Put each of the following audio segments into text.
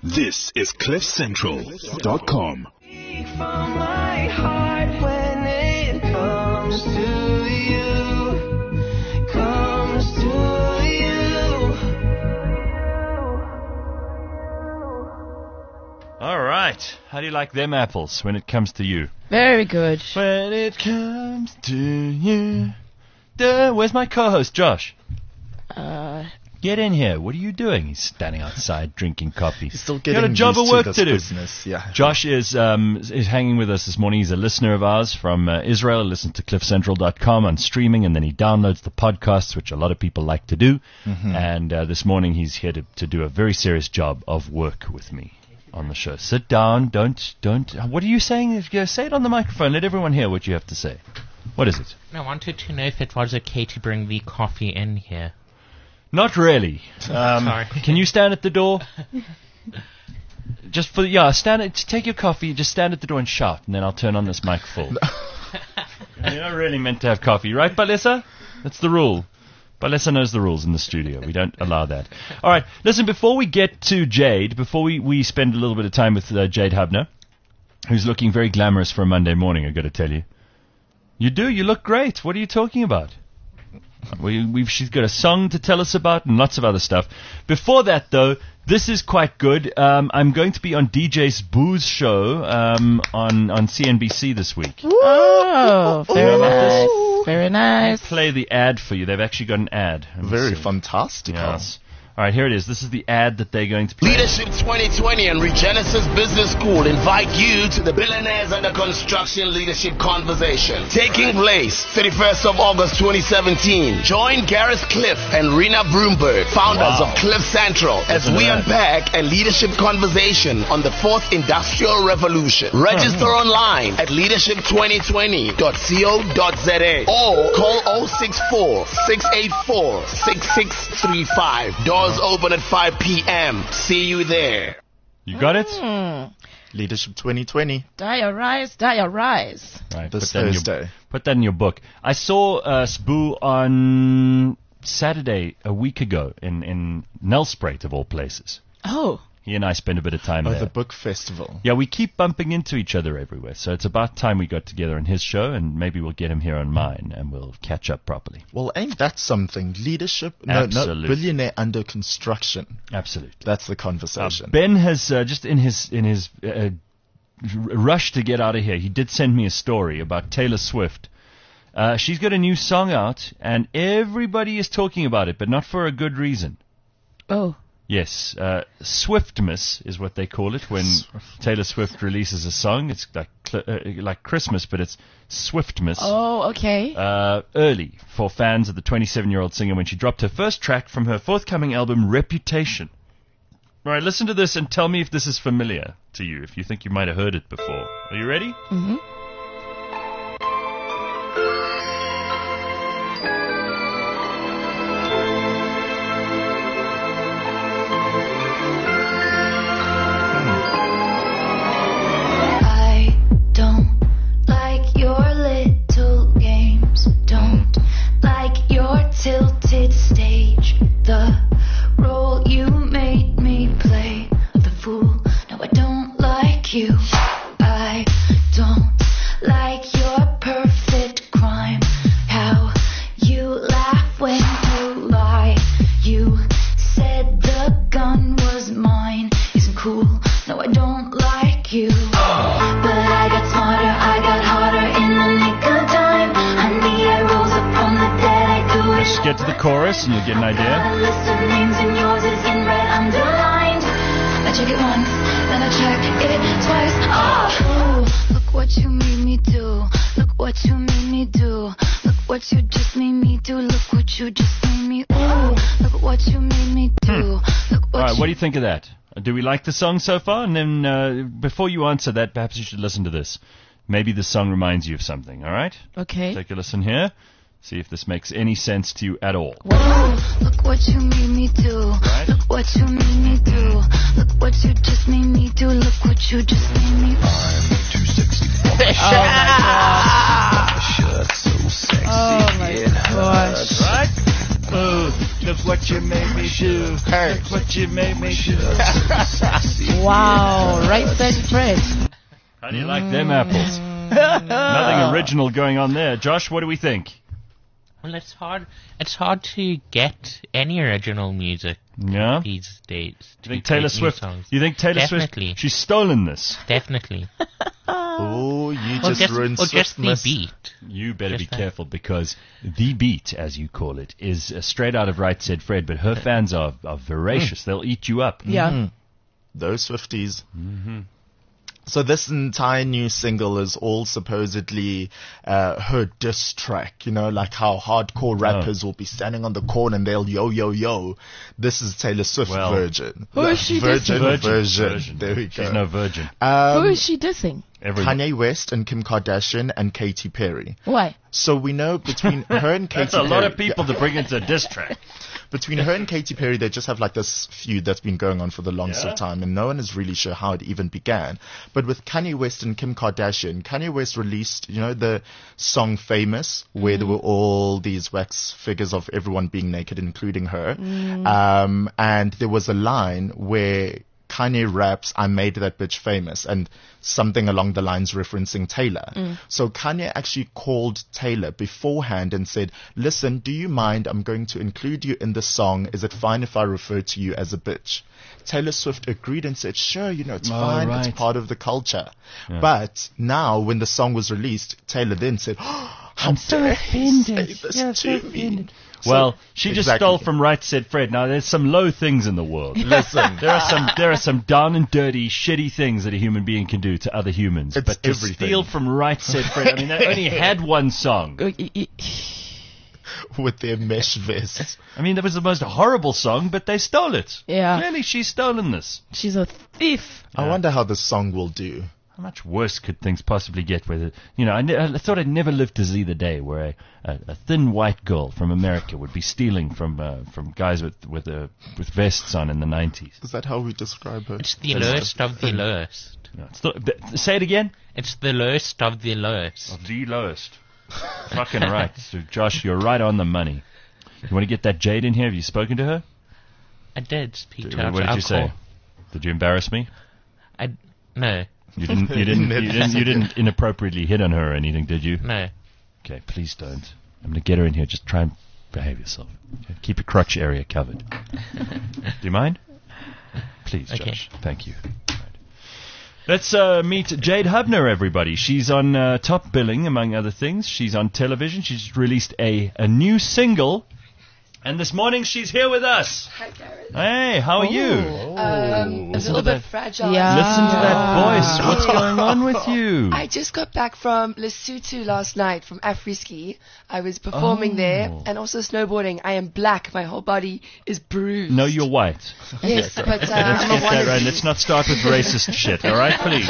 This is CliffCentral.com. From my heart when it comes to you, comes to you. All right. How do you like them apples when it comes to you? Very good. When it comes to you. Where's my co-host, Josh? Get in here. What are you doing? He's standing outside drinking coffee. He's still He's got getting a job used of work to this to do. business. Yeah. Josh is hanging with us this morning. He's a listener of ours from Israel. Listen to CliffCentral.com on streaming, and then he downloads the podcasts, which a lot of people like to do. Mm-hmm. And this morning he's here to do a very serious job of work with me on the show. Sit down. Don't. What are you saying? Say it on the microphone. Let everyone hear what you have to say. What is it? I wanted to know if it was okay to bring the coffee in here. Not really. Sorry. Can you stand at the door? Take your coffee, just stand at the door and shout, and then I'll turn on this microphone. You're not really meant to have coffee, right, Balesa? That's the rule. Balesa knows the rules in the studio. We don't allow that. All right, listen, before we get to Jade, before we spend a little bit of time with Jade Hubner, who's looking very glamorous for a Monday morning, I've got to tell you. You do? You look great. What are you talking about? She's got a song to tell us about and lots of other stuff. Before that, though, this is quite good. I'm going to be on DJ Sboo's show on CNBC this week. Oh, very nice. Very nice. I'll play the ad for you. They've actually got an ad. Very fantastic. Yes. All right, here it is. This is the ad that they're going to play. Leadership 2020 and Regenesis Business School invite you to the Billionaires Under Construction Leadership Conversation, taking place 31st of August 2017. Join Gareth Cliff and Rena Broomberg, founders of Cliff Central, as we unpack a leadership conversation on the fourth industrial revolution. Register online at leadership2020.co.za or call 064-684-6635. Doors open at 5 p.m. See you there. You got it? Leadership 2020. Diarize. Right, This Thursday. Put that in your book. I saw Sboo on Saturday a week ago in Nelspruit, of all places. Oh. He and I spent a bit of time there. The book festival. Yeah, we keep bumping into each other everywhere, so it's about time we got together on his show, and maybe we'll get him here on mine, and we'll catch up properly. Well, ain't that something? Leadership? Absolutely. No, billionaire under construction. Absolutely. That's the conversation. Ben has, just in his rush to get out of here, he did send me a story about Taylor Swift. She's got a new song out, and everybody is talking about it, but not for a good reason. Oh. Yes, Swiftmas is what they call it when Taylor Swift releases a song. It's like Christmas, but it's Swiftmas. Oh, okay. Early for fans of the 27-year-old singer when she dropped her first track from her forthcoming album, Reputation. All right, listen to this and tell me if this is familiar to you, if you think you might have heard it before. Are you ready? Mm-hmm. Tilted stage, the role you made me play, the fool. No, I don't like you. I don't like your perfect crime. How you laugh when you lie. You said the gun was mine. Isn't cool. No, I don't like you. But I got smarter, I got harder in the nick of time. Honey, I rose up from the dead. Just get to the chorus and you'll get an idea. A list of names and yours is in red underlined. I check it once, then I check it twice. Oh, look what you made me do. Look what you made me do. Look what you just made me do. Look what you just made me. Ooh, look what you made me do. Look what. All right, what do you think of that? Do we like the song so far? And then before you answer that, perhaps you should listen to this. Maybe the song reminds you of something. All right? Okay. Take a listen here. See if this makes any sense to you at all. Whoa, look what you made me do. Right. Look what you made me do. Look what you just made me do. Look what you just made me do. I'm 264. Oh my God. Shirt so sexy. Oh my gosh. Right? Oh, look what you made me do. Look what you made me do. Wow, right said Fred. How do you like them apples? Nothing original going on there. Josh, what do we think? Well, it's hard. It's hard to get any original music Yeah? these days. You think Taylor Swift? You think Taylor Definitely. Swift? She's stolen this. Definitely. Oh, you Or just ruined or just the Swiftness. beat. You better be Just that. careful because the beat, as you call it, is straight out of Right Said Fred. But her fans are voracious. They'll eat you up. Yeah. Those Swifties. So this entire new single is all supposedly her diss track, you know, like how hardcore rappers will be standing on the corner and they'll yo, yo, yo. This is Taylor Swift Well, version. Who is she Virgin dissing? version. There we go. She's no virgin. Who is she dissing? Kanye West and Kim Kardashian and Katy Perry. Why? So we know between her and Katy That's a Perry. lot of people to bring into a diss track. Between her and Katy Perry, they just have like this feud that's been going on for the longest of time, and no one is really sure how it even began. But with Kanye West and Kim Kardashian, Kanye West released, you know, the song Famous, where there were all these wax figures of everyone being naked, including her. And there was a line where Kanye raps, I made that bitch famous, and something along the lines referencing Taylor. So Kanye actually called Taylor beforehand and said, listen, do you mind? I'm going to include you in the song. Is it fine if I refer to you as a bitch? Taylor Swift agreed and said, sure, you know, it's fine. right. It's part of the culture. But now when the song was released, Taylor then said, I'm so offended. This Yeah, to so me. offended. Well, she just Exactly. stole from Right Said Fred. Now, there's some low things in the world. Listen, there are some down and dirty, shitty things that a human being can do to other humans. It's but to everything. steal from Right Said Fred, I mean, they only had one song. With their mesh vests. I mean, that was the most horrible song, but they stole it. Yeah. Clearly, she's stolen this. She's a thief. I wonder how this song will do. How much worse could things possibly get? Where, you know, I thought I'd never live to see the day where a thin white girl from America would be stealing from guys with vests on in the 90s. Is that how we describe her? It's the lowest of the lowest. No, say it again. It's the lowest of the lowest. The lowest. Fucking right. So, Josh, you're right on the money. You want to get that Jade in here? Have you spoken to her? I did speak to What her. did I'll you say? call. Did you embarrass me? No, You didn't inappropriately hit on her or anything, did you? no. Okay, please don't. I'm going to get her in here. Just try and behave yourself. Okay? Keep your crotch area covered. Do you mind? Please, Okay. Josh. Thank you. Right. Let's meet Jade Hubner, everybody. She's on top billing, among other things. She's on television. She's just released a new single. And this morning she's here with us. Hi, Gareth. Hey, how are you? A little bit fragile. Yeah. Listen to that voice. What's going on with you? I just got back from Lesotho last night from Afri-Ski. I was performing there and also snowboarding. I am black. My whole body is bruised. No, you're white. Yes, but Let's I'm get a that right. wannabe. Let's not start with racist shit, all right? Please.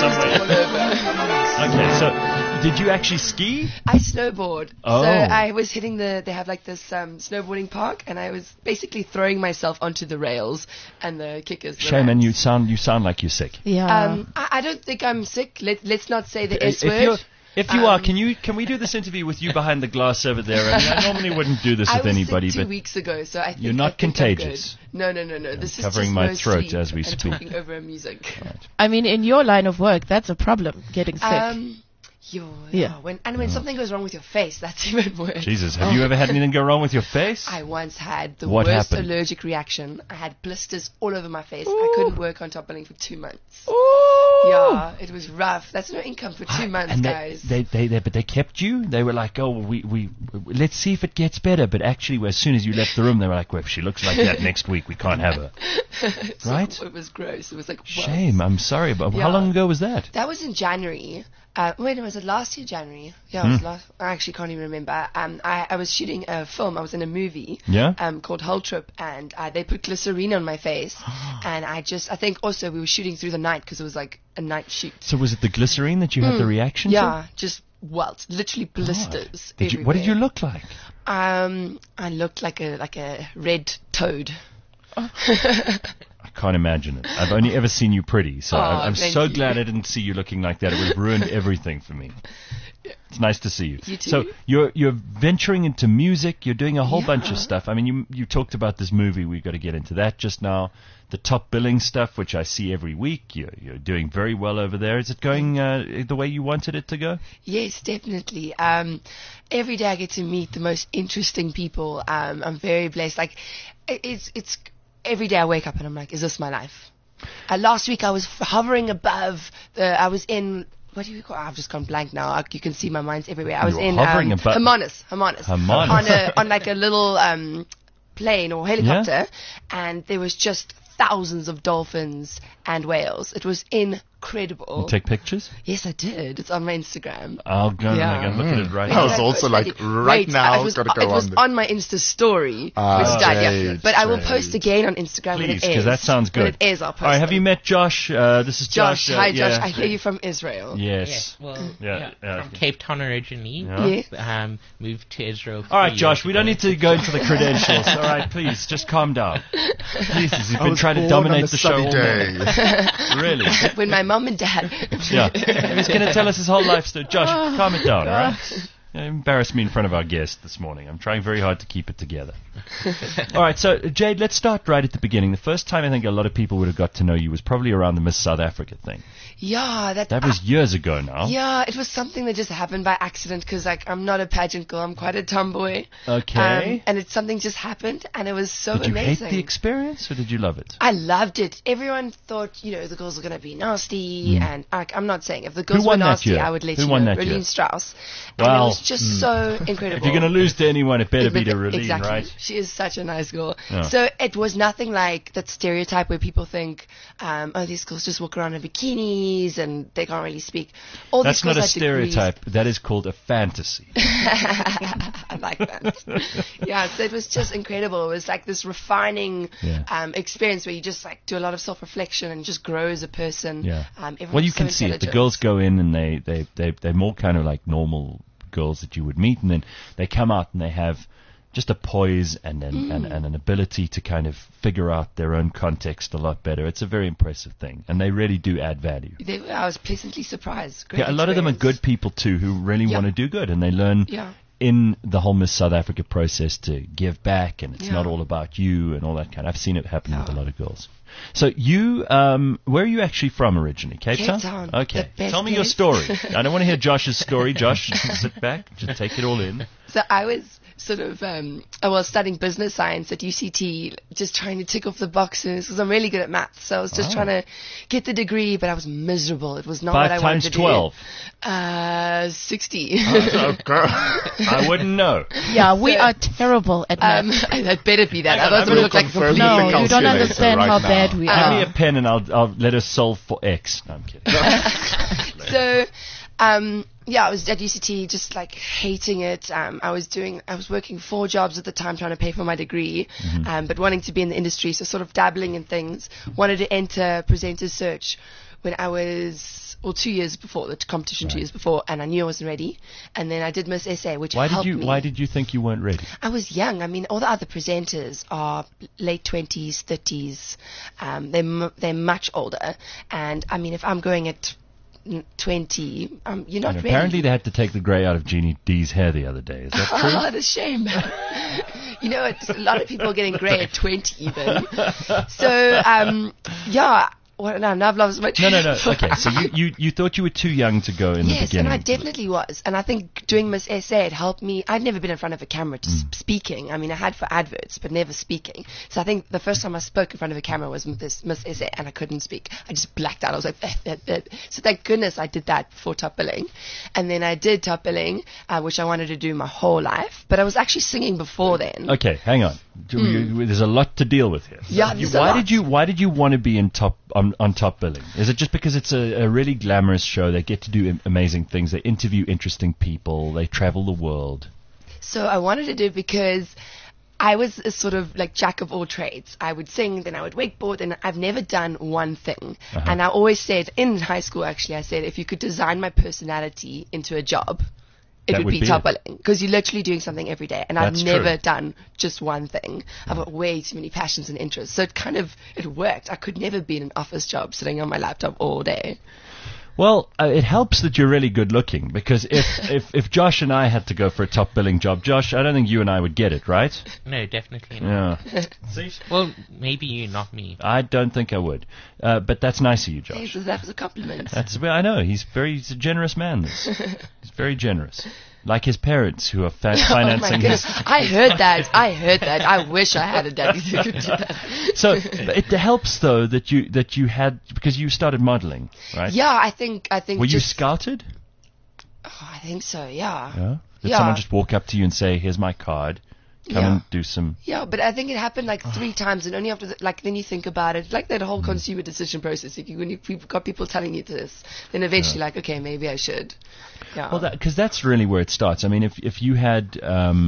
Okay, so did you actually ski? I snowboard. Oh. So I was hitting they have like this snowboarding park, and I was basically throwing myself onto the rails and the kickers. the Shame, and ramps. you sound like you're sick. Yeah. I don't think I'm sick. Let's not say the S If word. you are, can we do this interview with you behind the glass over there? I mean, I normally wouldn't do this I with was anybody, sick 2 but weeks ago, so I think You're not I think I'm contagious. good. No. This is covering just my no throat sleep as we and speak. talking over music. I mean, in your line of work, that's a problem, getting sick. Yeah. When something goes wrong with your face, that's even worse. Jesus, have you ever had anything go wrong with your face? I once had the What worst happened? allergic reaction. I had blisters all over my face. I couldn't work on top billing for 2 months. Ooh. Yeah, it was rough. That's no income for 2 months, And guys. but they kept you. They were like, oh, we let's see if it gets better. But actually, as soon as you left the room, they were like, well, if she looks like that next week, we can't have her. Right? It was gross. It was like, what? Shame. I'm sorry, but Yeah. how long ago was that? That was in January. Wait, was it last year, January? Yeah, it was last. I actually can't even remember. I was shooting a film. I was in a movie. Yeah? Called Hull Trip, and they put glycerine on my face, and I think also we were shooting through the night because it was like a night shoot. So was it the glycerine that you had the reaction to? Yeah, just welts, literally blisters. What did you everywhere. look like? I looked like a red toad. I can't imagine it. I've only ever seen you pretty, so I'm thank so you. glad I didn't see you looking like that. It would have ruined everything for me. It's nice to see you. You too. So you're venturing into music. You're doing a whole bunch of Yeah. stuff. I mean, you talked about this movie. We've got to get into that just now. The top billing stuff, which I see every week. You're doing very well over there. Is it going the way you wanted it to go? Yes, definitely. Every day I get to meet the most interesting people. I'm very blessed. Like, it's every day I wake up and I'm like, is this my life? Last week I was hovering above I was in, what do you call? I've just gone blank now. You can see my mind's everywhere. I was were in hovering above- Hermanus. Hermanus. on like a little plane or helicopter, and there was just thousands of dolphins and whales. It was incredible. You take pictures? Yes, I did. It's on my Instagram. I'll go and Yeah. look at it right I now. was also like, right Wait, now, it was, gotta go it was on. on my Insta story. It's done, yeah. Jade, But I will Jade. post again on Instagram when Please, it because is. that sounds good. When it is, I'll post All right, have it. you met Josh? This is Josh. Josh? Hi, yeah. Josh. I hear you from Israel. Yes. Well, Yeah, yeah. from Cape Town originally. Yeah. Yeah. Moved to Israel. All right, 3 Josh, years we don't ago. need to go into the credentials. All right, please, just calm down. Jesus, you've I been was trying to born dominate on a the show sunny all day. morning. Really? When my mum and dad. Yeah. He's going to tell us his whole life story. Josh, calm it down, all right? You embarrassed me in front of our guest this morning. I'm trying very hard to keep it together. All right, so, Jade, let's start right at the beginning. The first time I think a lot of people would have got to know you was probably around the Miss South Africa thing. Yeah, That was years ago now. Yeah, it was something that just happened by accident because, like, I'm not a pageant girl. I'm quite a tomboy. Okay. And it's something just happened, and it was so Did you amazing. hate the experience, or did you love it? I loved it. Everyone thought, the girls were going to be nasty, and I'm not saying if the girls Who won were that nasty, year? I would let Who you won know. that year? Raline Strauss. And Well, it was just so incredible. If you're going to lose to anyone, it better be to Raline, exactly. right? She is such a nice girl. Yeah. So it was nothing like that stereotype where people think, these girls just walk around in bikinis and they can't really speak. All That's these not girls a had degrees. stereotype. That is called a fantasy. I like that. Yeah, so it was just incredible. It was like this refining experience where you just like do a lot of self-reflection and just grow as a person. Yeah. Everyone's Well, you so can see it. The intelligent. girls go in and they're more kind of like normal girls that you would meet, and then they come out and they have just a poise and an ability to kind of figure out their own context a lot better. It's a very impressive thing, and they really do add value. I was pleasantly surprised. Great Yeah, a lot of them are experience. good people too who really Yeah. want to do good, and they learn Yeah. in the whole Miss South Africa process to give back, and it's Yeah. not all about you and all that kind. I've seen it happen with a Yeah. lot of girls. So you, where are you actually from originally? Cape Cape Town? Town, Okay. the best Tell me your place. story. I don't want to hear Josh's story. Josh, sit back, just take it all in. So I was sort of, I was studying business science at UCT, just trying to tick off the boxes because I'm really good at maths. So I was just trying to get the degree, but I was miserable. It was not what I 5 wanted times to 12. do. 60. Oh, girl. I wouldn't know. Yeah, we are terrible at math. That better be that. Hang on, Otherwise I'm it would gonna look like a confirm complete. with the No, you don't calculator understand right how now. bad we Give are. me a pen and I'll let us solve for X. No, I'm kidding. So, I was at UCT just like hating it. I was working 4 jobs at the time trying to pay for my degree, but wanting to be in the industry, so sort of dabbling in things. Wanted to enter Presenters Search when I was, 2 years before, the competition 2 years before, and I knew I wasn't ready. And then I did Miss SA, which helped me. Why did you think you weren't ready? I was young. I mean, all the other presenters are late 20s, 30s. They're much older. And I mean, if I'm going at 20, you're not And ready. apparently they had to take the grey out of Jeannie D's hair the other day. Is that true? Oh, the shame. A lot of people are getting grey at 20 even. So, Well, no, I've lost my No. train of thought. Okay, so you thought you were too young to go in the Yes, beginning. and I definitely was. And I think doing Miss SA, it helped me. I'd never been in front of a camera speaking. I mean, I had for adverts, but never speaking. So I think the first time I spoke in front of a camera was with this Miss SA, and I couldn't speak. I just blacked out. I was like, So thank goodness I did that before Top Billing. And then I did Top Billing, which I wanted to do my whole life. But I was actually singing before then. Okay, hang on. There's a lot to deal with here. Yeah, there's a lot. Why did you want to be on Top Billing? Is it just because it's a really glamorous show? They get to do amazing things. They interview interesting people. They travel the world. So I wanted to do it because I was a sort of like jack of all trades. I would sing, then I would wakeboard, and I've never done one thing. And I always said, in high school actually, I said, if you could design my personality into a job, it That would would be be top it. billing, because you're literally doing something every day, and That's I've never true. done just one thing. I've got way too many passions and interests, so it worked. I could never be in an office job sitting on my laptop all day. Well, it helps that you're really good looking, because if Josh and I had to go for a top billing job, Josh, I don't think you and I would get it, right? No, definitely not. Yeah. Well, maybe you, not me. I don't think I would. But that's nice of you, Josh. Jesus, that was a compliment. Well, I know. He's a generous man. He's very generous. Like his parents, who are Oh my financing goodness. his... I heard that. I wish I had a daddy who could do that. So it helps, though, that you had... Because you started modeling, right? Yeah, I think. Were you just, scouted? Oh, I think so. Yeah. Yeah? Did Yeah. someone just walk up to you and say, here's my card, come Yeah. and do some... Yeah, but I think it happened like 3 times, and only after then you think about it, like that whole consumer decision process. When you've got people telling you this, then eventually like, okay, maybe I should. Yeah. Well, because that's really where it starts. I mean, if you had,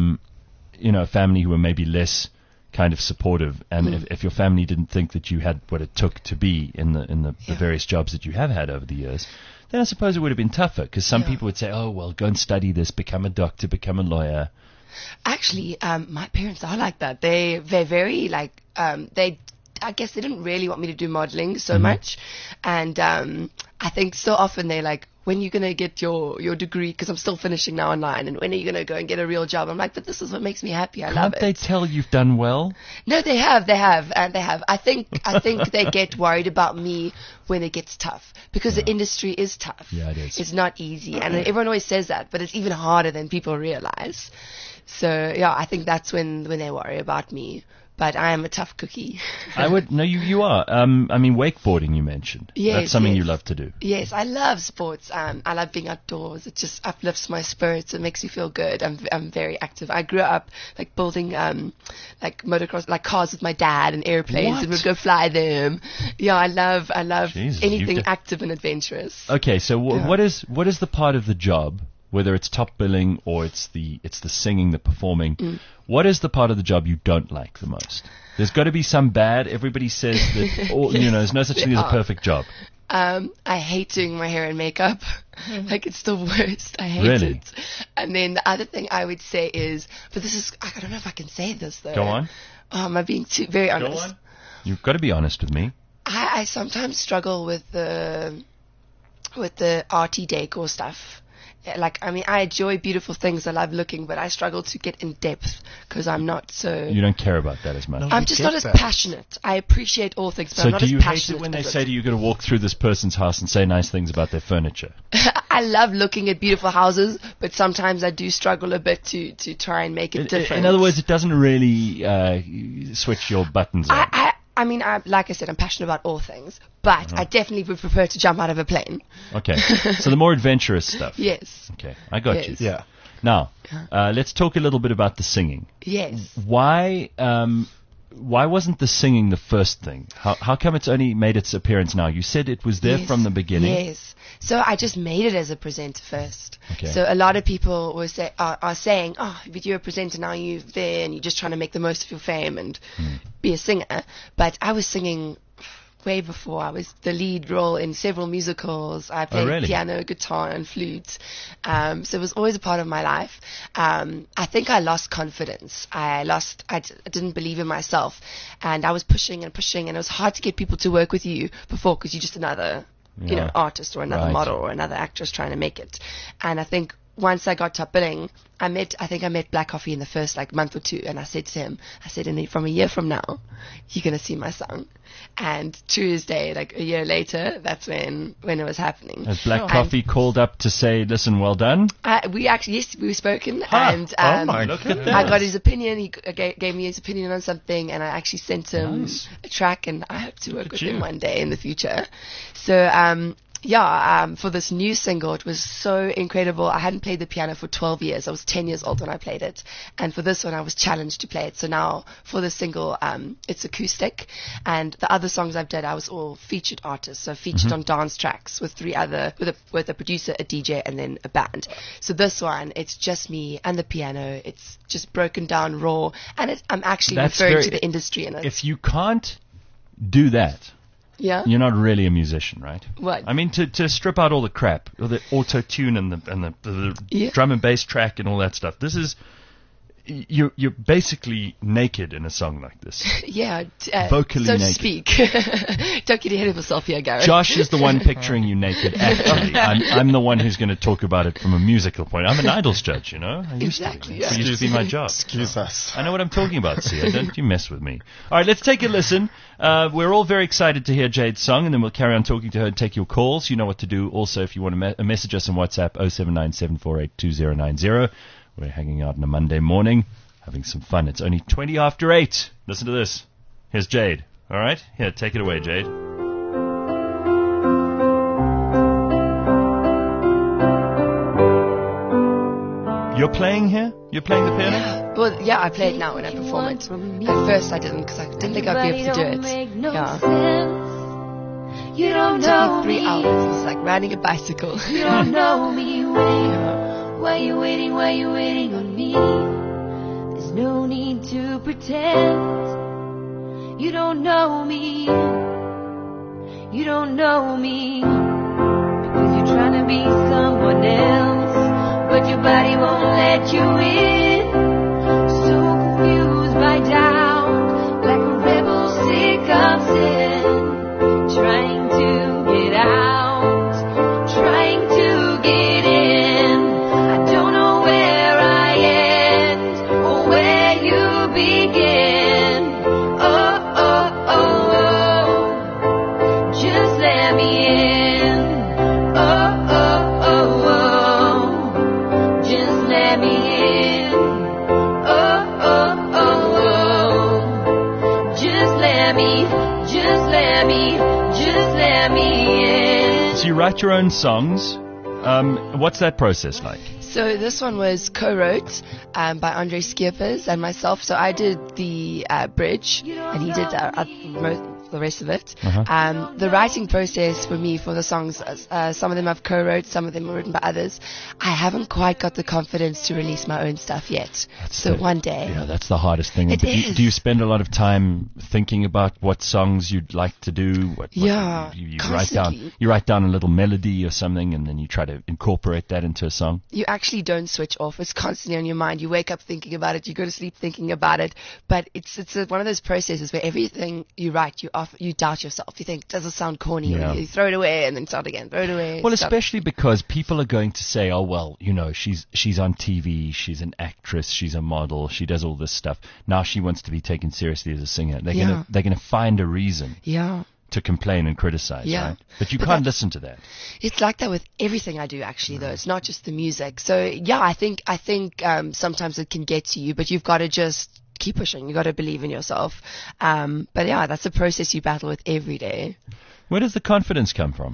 a family who were maybe less kind of supportive, and if your family didn't think that you had what it took to be in the various jobs that you have had over the years, then I suppose it would have been tougher. Because some people would say, oh, well, go and study this, become a doctor, become a lawyer. Actually, my parents are like that. They're very like I guess they didn't really want me to do modeling so much, and I think so often they're like, when are you gonna get your degree? Because I'm still finishing now online, and when are you gonna go and get a real job? I'm like, but this is what makes me happy. I love Can't they it. tell you've done well? No, they have. I think they get worried about me when it gets tough, because the industry is tough. Yeah, it is. It's not easy, and everyone always says that, but it's even harder than people realize. So yeah, I think that's when they worry about me. But I am a tough cookie. You are. I mean, wakeboarding you mentioned. Yes, That's something yes. you love to do. Yes, I love sports. I love being outdoors. It just uplifts my spirits. It makes me feel good. I'm very active. I grew up like building like motocross, like cars with my dad and airplanes, and What? we'd go fly them. Yeah, I love Jesus, anything you've active and adventurous. Okay, so Yeah. what is the part of the job, whether it's top billing or it's the singing, the performing, what is the part of the job you don't like the most? There's got to be some bad. Everybody says that there's no such thing as a perfect job. I hate doing my hair and makeup. Like, it's the worst. I hate Really? it. And then the other thing I would say is, but this is, I don't know if I can say this though. Go on. Oh, am I being very honest? Go on. You've got to be honest with me. I sometimes struggle with the arty decor stuff. Like, I mean, I enjoy beautiful things. I love looking, but I struggle to get in depth because I'm not so. You don't care about that as much. No. I'm I just get not as that. passionate. I appreciate all things, but So I'm not do as you hate passionate it when they as say to you, you've got to walk through this person's house and say nice things about their furniture? I love looking at beautiful houses, but sometimes I do struggle a bit to try and make it different. In other words, it doesn't really switch your buttons on. I mean, like I said, I'm passionate about all things, but I definitely would prefer to jump out of a plane. Okay, so the more adventurous stuff. Yes. Okay, I got Yes. you. Yeah. Now, let's talk a little bit about the singing. Yes. Why wasn't the singing the first thing? How come it's only made its appearance now? You said it was there Yes. from the beginning. Yes. So I just made it as a presenter first. Okay. So a lot of people are saying, oh, but you're a presenter now, you're there, and you're just trying to make the most of your fame and be a singer. But I was singing way before. I was the lead role in several musicals. I played really? piano, guitar, and flute. So it was always a part of my life. I think I lost confidence. I didn't believe in myself, and I was pushing and pushing, and it was hard to get people to work with you before because you're just another Yeah. artist or another Right. model or another actress trying to make it. And I think once I got top billing, I met Black Coffee in the first month or two, and I said to him, from a year from now, you're gonna see my song. And Tuesday, a year later, that's when it was happening. Has Black Coffee called up to say, listen, well done? We've spoken, Huh. and Oh my Look at goodness. that. I got his opinion. He gave me his opinion on something, and I actually sent him Nice. a track, and I hope to work at with you. him one day in the future. So, for this new single, it was so incredible. I hadn't played the piano for 12 years. I was 10 years old when I played it. And for this one, I was challenged to play it. So now, for the single, it's acoustic. And the other songs I've done, I was all featured artists. So featured on dance tracks with with a producer, a DJ, and then a band. So this one, it's just me and the piano. It's just broken down raw. And I'm actually That's referring very- to the industry in it. If you can't do that, Yeah. you're not really a musician, right? What? I mean, to strip out all the crap, all the auto-tune and the Yeah. drum and bass track and all that stuff. This is... You're basically naked in a song like this. Yeah. Vocally so to naked. speak. Don't get ahead of yourself here, Gareth. Josh is the one picturing you naked, actually. I'm the one who's going to talk about it from a musical point. I'm an Idols judge, I used Exactly, to. It yeah. used to be my job. Excuse us. I know what I'm talking about, Sia. Don't you mess with me. All right, let's take a listen. We're all very excited to hear Jade's song, and then we'll carry on talking to her and take your calls. You know what to do. Also, if you want to message us on WhatsApp, 0797482090. We're hanging out on a Monday morning, having some fun. It's only 20 after 8. Listen to this. Here's Jade. All right? Here, take it away, Jade. You're playing here? You're playing the piano? Well, yeah, I play it now when I perform it. At first I didn't because I didn't think I'd be able to do it. Yeah. You don't It took know me 3 me. hours. It's like riding a bicycle. You don't know me. Yeah. Why you waiting on me? There's no need to pretend. You don't know me. You don't know me. Because you're trying to be someone else, but your body won't let you in. So confused by doubt, like a rebel sick of sin, trying to get out, trying to get in. I don't know where I end or where you begin. Oh, oh, oh, oh. Just let me in. Oh, oh, oh, oh. Just let me in. Oh, oh, oh, oh. Just let me in. So you write your own songs. What's that process like? So this one was co-wrote by Andre Schiepers and myself. So I did the bridge, and he did the rest of it. The writing process for me for the songs, some of them I've co-wrote, some of them were written by others. I haven't quite got the confidence to release my own stuff yet. One day. Yeah, that's the hardest thing. It is. Do you spend a lot of time thinking about what songs you'd like to do? Yeah, you constantly. write down a little melody or something, and then you try to incorporate that into a song. You actually don't switch off. It's constantly on your mind. You wake up thinking about it. You go to sleep thinking about it. But it's one of those processes where everything you write, you doubt yourself. You think, does it sound corny? Yeah. You throw it away and then start again. Throw it away. Well, stop. especially because people are going to say, oh, well, she's on TV, she's an actress, she's a model, she does all this stuff. Now she wants to be taken seriously as a singer. They're gonna find a reason Yeah. to complain and criticize, Yeah. right? But you But can't listen to that. It's like that with everything I do, actually, though. It's not just the music. So, yeah, I think sometimes it can get to you, but you've got to just keep pushing. You've got to believe in yourself. But, yeah, that's a process you battle with every day. Where does the confidence come from?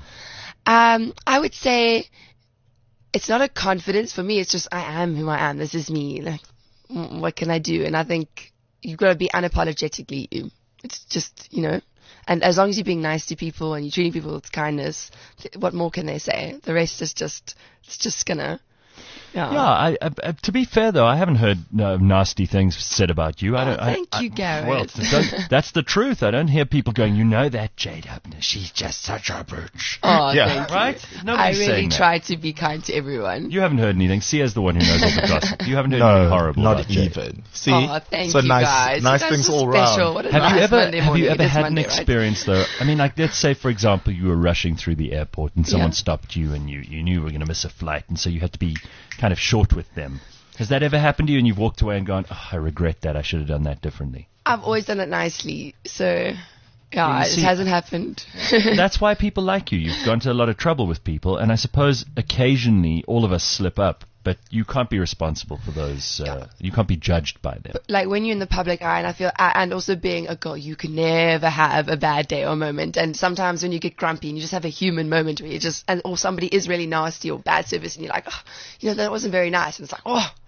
I would say it's not a confidence. For me, it's just I am who I am. This is me. Like, what can I do? And I think you've got to be unapologetically you. It's just, and as long as you're being nice to people and you're treating people with kindness, what more can they say? The rest is just, it's just gonna, Yeah, to be fair though, I haven't heard nasty things said about you. Thank you, Gareth. Well, that's the truth. I don't hear people going, that Jade Hubner, she's just such a bitch. Oh, yeah, thank you. right? I Nobody's really saying that. try to be kind to everyone. You haven't heard anything. Sia's the one who knows all the gossip. You haven't heard anything horrible. not about Jade. even. See, Oh, thank so you nice, guys. nice You guys things are all special. round. What a Have nice you ever Monday morning. It is had Monday, an right? experience though? I mean, like let's say for example you were rushing through the airport and someone Yeah. stopped you and you knew you were going to miss a flight and so you had to be kind of short with them. Has that ever happened to you and you've walked away and gone, oh, I regret that. I should have done that differently? I've always done it nicely, so yeah, You it see- hasn't happened. That's why people like you. You've gone to a lot of trouble with people, and I suppose occasionally all of us slip up, but you can't be responsible for those. You can't be judged by them. Like when you're in the public eye, and I feel, and also being a girl, you can never have a bad day or moment. And sometimes when you get grumpy and you just have a human moment where or somebody is really nasty or bad service, and you're like, that wasn't very nice, and it's like,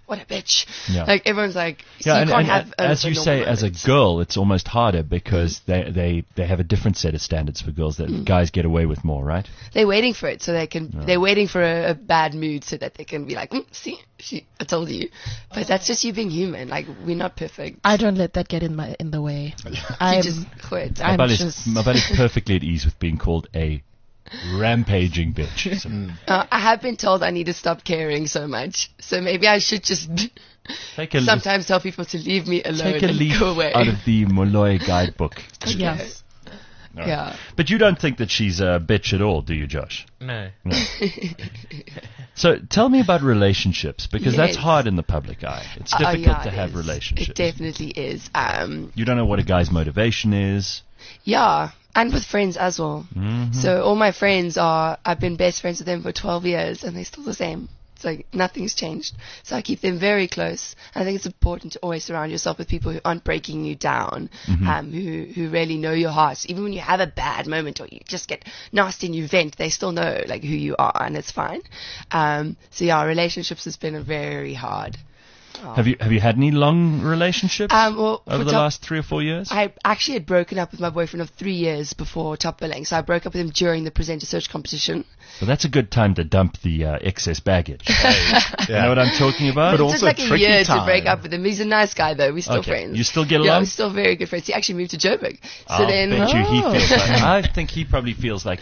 what a bitch. Yeah. Like everyone's like, so Yeah, you and, can't and have as a you normal say, as a moment. girl, it's almost harder because they have a different set of standards for girls that guys get away with more, right? They're waiting for it so they can. They're waiting for a bad mood so that they can be like, see, I told you. But that's just you being human. Like we're not perfect. I don't let that get in the way. You I'm just quit. I'm Mabali's just perfectly at ease with being called a rampaging bitch. So I have been told I need to stop caring so much. So maybe I should just take a sometimes tell people to leave me alone take a and leaf go away. out of the Molloy guidebook. yeah. All right. Yeah. But you don't think that she's a bitch at all, do you, Josh? No. So tell me about relationships, because that's Yes. hard in the public eye. It's difficult Yeah, to it have is. relationships. It definitely is. You don't know what a guy's motivation is. Yeah, and with friends as well. Mm-hmm. So all my friends I've been best friends with them for 12 years and they're still the same. It's like nothing's changed. So I keep them very close. I think it's important to always surround yourself with people who aren't breaking you down, who really know your heart. Even when you have a bad moment or you just get nasty and you vent, they still know like who you are and it's fine. So yeah, relationships has been very hard. Have you had any long relationships Well, over for the top- last 3 or 4 years? I actually had broken up with my boyfriend of 3 years before Top Billing. So I broke up with him during the presenter search competition. Well, that's a good time to dump the excess baggage. You know what I'm talking about? But It also took like a tricky year time. to break up with him. He's a nice guy though. We're still Okay. friends. You still get Yeah, along? we're still very good friends. He actually moved to Joburg. So I'll then, bet you he Oh. feels like. I think he probably feels like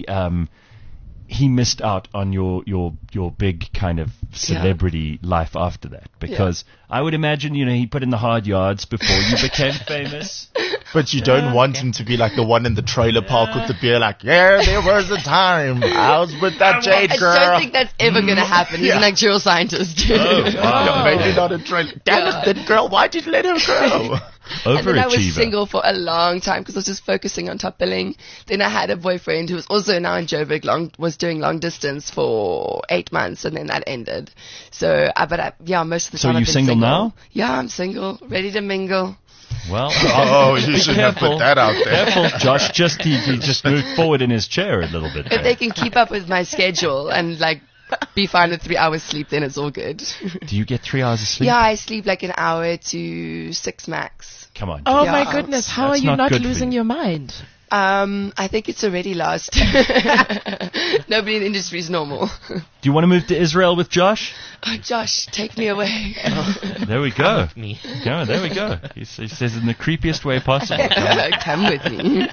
he missed out on your big kind of celebrity life after that, because I would imagine he put in the hard yards before you became famous. But you don't want him to be like the one in the trailer park with the beer, like, yeah, there was a time I was with that Jade I girl. don't think that's ever going to happen. He's an actual scientist. Oh, wow. Yeah, maybe not a trailer. Damn it, that girl, why did you let her go? And then I was Overachiever. single for a long time because I was just focusing on Top Billing. Then I had a boyfriend who was also now in Joburg, was doing long distance for 8 months, and then that ended. So, most of the So time you I've been single now? Yeah, I'm single, ready to mingle. Well, Oh, you be shouldn't have careful. put that out there. Careful, Josh. He just moved forward in his chair a little bit. If there. they can keep up with my schedule and like be fine with 3 hours sleep, then it's all good. Do you get 3 hours of sleep? Yeah, I sleep like an hour to 6 max. Come on. Oh Yeah. my goodness, how That's are you not not good for losing you. your mind? I think it's already lost. Nobody in the industry is normal. Do you want to move to Israel with Josh? Oh, Josh, take me away. There we go. Me. Yeah, there we go. He says in the creepiest way possible. Come with me.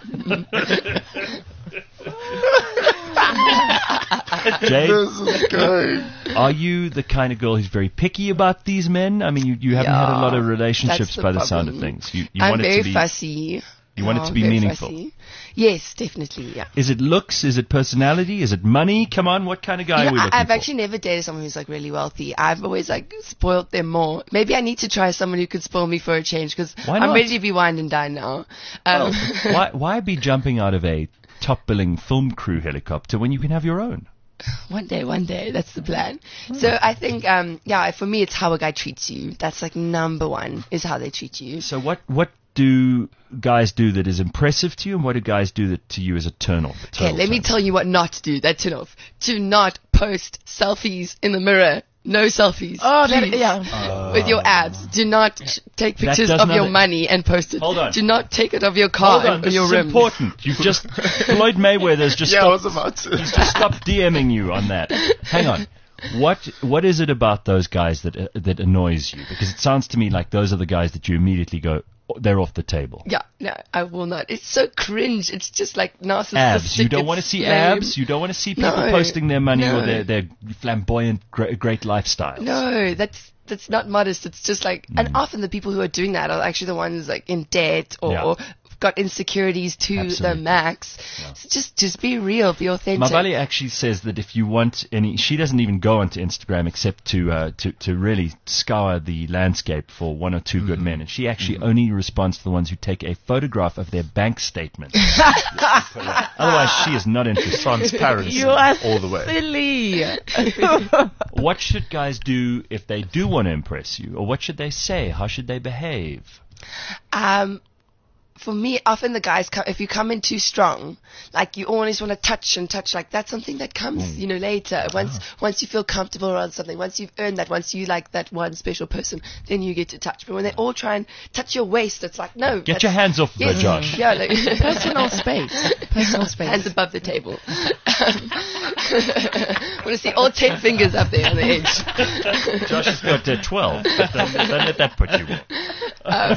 Jade, This is good. are you the kind of girl who's very picky about these men? I mean, you haven't had a lot of relationships that's the by the sound of problem. things. You I'm want it very to be. fussy. You want it to be very meaningful. fussy. Yes, definitely, yeah. Is it looks? Is it personality? Is it money? Come on, what kind of guy are we looking I've for? actually never dated someone who's like really wealthy. I've always like spoiled them more. Maybe I need to try someone who could spoil me for a change because Why I'm not? ready to be wined and dined now. Why be jumping out of a top billing film crew helicopter when you can have your own? One day, that's the plan. So I think, for me, it's how a guy treats you. That's like number one, is how they treat you. So what do guys do that is impressive to you, and what do guys do that to you is a turn off? Okay, let me tell you what not to do. That's turn off. Do not post selfies in the mirror. No selfies. Oh, that, please. yeah. With your abs. Do not take That pictures does of your nothing. money and post it. Hold on. Do not take it of your car Hold on, and this your is rims. important. You've just Floyd Mayweather's just Yeah, I stopped was about to. He's just stopped DMing you on that. Hang on. What is it about those guys that annoys you? Because it sounds to me like those are the guys that you immediately go, "Oh, they're off the table." Yeah, no, I will not. It's so cringe. It's just like narcissistic. Abs. You don't want to It's see lame. abs. You don't want to see people No. posting their money or No. their flamboyant, great lifestyles. No, that's not modest. It's just like, and often the people who are doing that are actually the ones like in debt or, Yeah. or got insecurities to Absolutely. the max. So just be real, be authentic. Mabali actually says that if you want any, she doesn't even go onto Instagram except to really scour the landscape for one or two good men, and she actually only responds to the ones who take a photograph of their bank statement. Otherwise, she is not interested. Transparency You are all the way. silly. What should guys do if they do want to impress you, or what should they say? How should they behave? for me, often the guys come, if you come in too strong, like you always want to touch and touch, like that's something that comes, later. Once you feel comfortable around something, once you've earned that, once you like that one special person, then you get to touch. But when they all try and touch your waist, it's like, no. Get your hands off Yes, the Josh. Yeah, like, Personal space. Personal space. hands above the table. Want to see all 10 fingers up there on the edge. Josh has got 12. But don't let that put you off.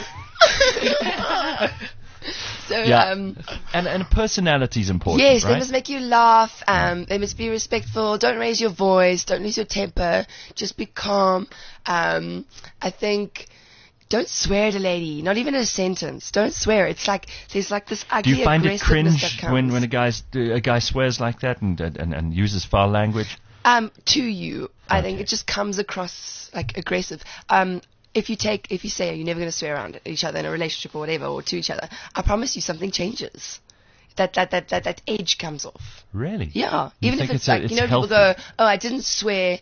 So, Yeah. And personality is important, yes, right? they must make you laugh. They must be respectful. Don't raise your voice. Don't lose your temper. Just be calm. I think don't swear at a lady. Not even in a sentence. Don't swear. It's like there's like this Do ugly you find it aggressiveness cringe that comes. when a guy swears like that and uses foul language? To you, I think it just comes across like aggressive. If you say you're never going to swear around each other in a relationship or whatever, or to each other, I promise you something changes. That edge comes off. Really? Yeah. You Even if think it's it's like, people healthy? go, oh, I didn't swear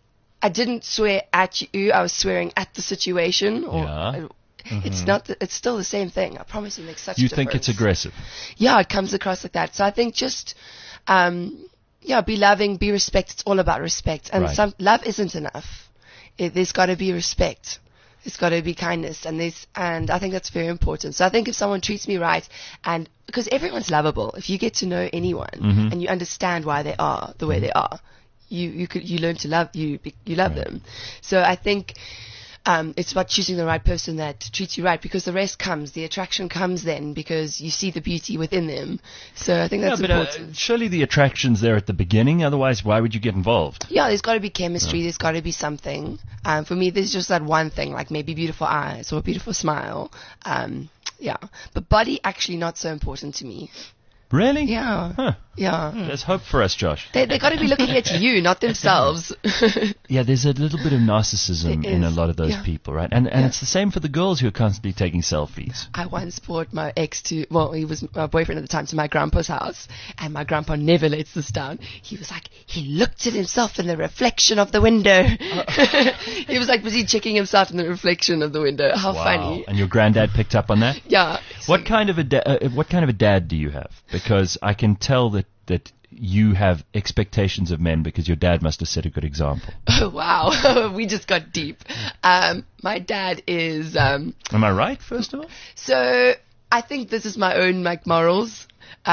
at you, I was swearing at the situation. Or Yeah. It's not, it's still the same thing. I promise you it makes such a You difference. think it's aggressive? Yeah, it comes across like that. So I think just, be loving, be respect. It's all about respect. And Right. love isn't enough. There's got to be respect. There's got to be kindness, and I think that's very important. So I think if someone treats me right, and because everyone's lovable, if you get to know anyone and you understand why they are the way they are, you learn to love you love them. So I think it's about choosing the right person that treats you right, because the rest comes, the attraction comes then, because you see the beauty within them. So I think that's important. Surely the attraction's there at the beginning. Otherwise, why would you get involved? Yeah, there's got to be chemistry. There's got to be something. For me, there's just that one thing, like maybe beautiful eyes or a beautiful smile. But body actually not so important to me. Really? Yeah. Huh. Yeah. There's hope for us, Josh. They got to be looking at you, not themselves. Yeah, there's a little bit of narcissism There in a is, lot of those yeah. people, right? And it's the same for the girls who are constantly taking selfies. I once brought my ex he was my boyfriend at the time, to my grandpa's house, and my grandpa never lets this down. He was like, he looked at himself in the reflection of the window. He was like busy checking himself in the reflection of the window. How funny. And your granddad picked up on that? Yeah. What kind of a dad do you have? Because I can tell that you have expectations of men, because your dad must have set a good example. Oh, wow. We just got deep. My dad is... Am I right, first of all? So I think this is my own morals.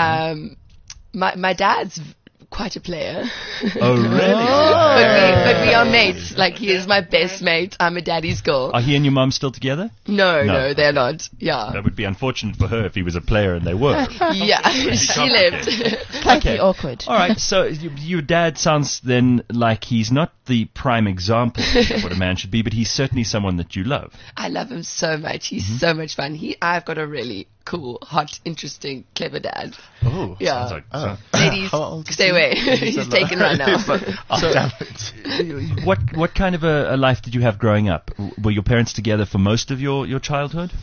My dad's quite a player. Oh, really? But we are mates. Like, he is my best mate. I'm a daddy's girl. Are he and your mum still together? No, they're not. Yeah. That would be unfortunate for her if he was a player and they were. Yeah, she left. Slightly awkward. All right, so your dad sounds then like he's not the prime example of what a man should be, but he's certainly someone that you love. I love him so much. He's so much fun. I've got a really cool, hot, interesting, clever dad. Oh, Yeah. sounds like Ladies, How old is stay he? away. He's taken right now. Damn it. What kind of a life did you have growing up? Were your parents together for most of your childhood?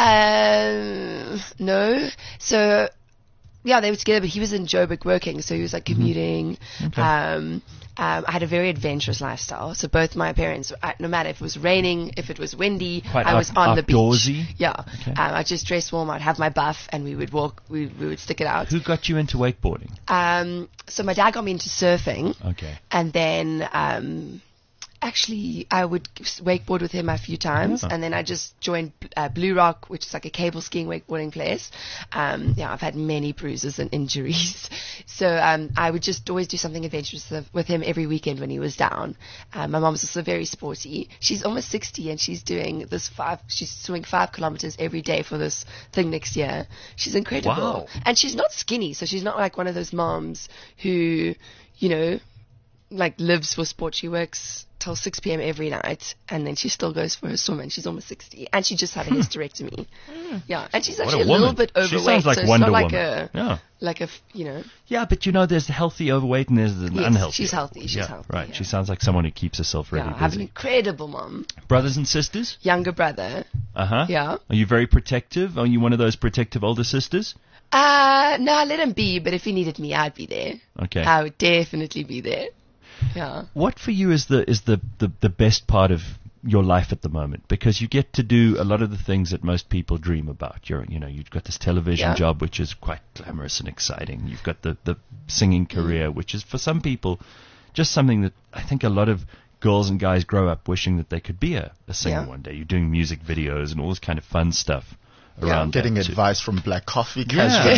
No. So, yeah, they were together, but he was in Joburg working, so he was like commuting. Okay. I had a very adventurous lifestyle. So both my parents, no matter if it was raining, if it was windy, Quite I was on the beach. outdoorsy? Yeah. Okay. I just dressed warm. I'd have my buff, and we would walk. We would stick it out. Who got you into wakeboarding? So my dad got me into surfing. Okay. And then, actually, I would wakeboard with him a few times, and then I just joined Blue Rock, which is like a cable skiing wakeboarding place. I've had many bruises and injuries. So I would just always do something adventurous with him every weekend when he was down. My mom's also very sporty. She's almost 60, and she's doing she's swimming 5 kilometers every day for this thing next year. She's incredible. Wow. And she's not skinny, so she's not like one of those moms who, like lives for sport. She works till 6 p.m. every night, and then she still goes for her swim, and she's almost 60, and she just had a hysterectomy. Yeah, and she's What actually a a little woman. bit She overweight, sounds like so it's Wonder not like Woman. Yeah. Yeah, but there's healthy overweight and there's an Yes, unhealthy. she's healthy, she's yeah, healthy, right. yeah. She sounds like someone who keeps herself really I have an busy. incredible mom, Brothers and sisters? younger brother. Uh-huh. Yeah. Are you very protective? Are you one of those protective older sisters? No, I let him be, but if he needed me, I'd be there. Okay. I would definitely be there. Yeah. What for you is the best part of your life at the moment? Because you get to do a lot of the things that most people dream about. You've got this television job, which is quite glamorous and exciting. You've got the singing career, which is for some people just something that I think a lot of girls and guys grow up wishing that they could be a singer one day. You're doing music videos and all this kind of fun stuff around getting that too. advice from Black Coffee casually.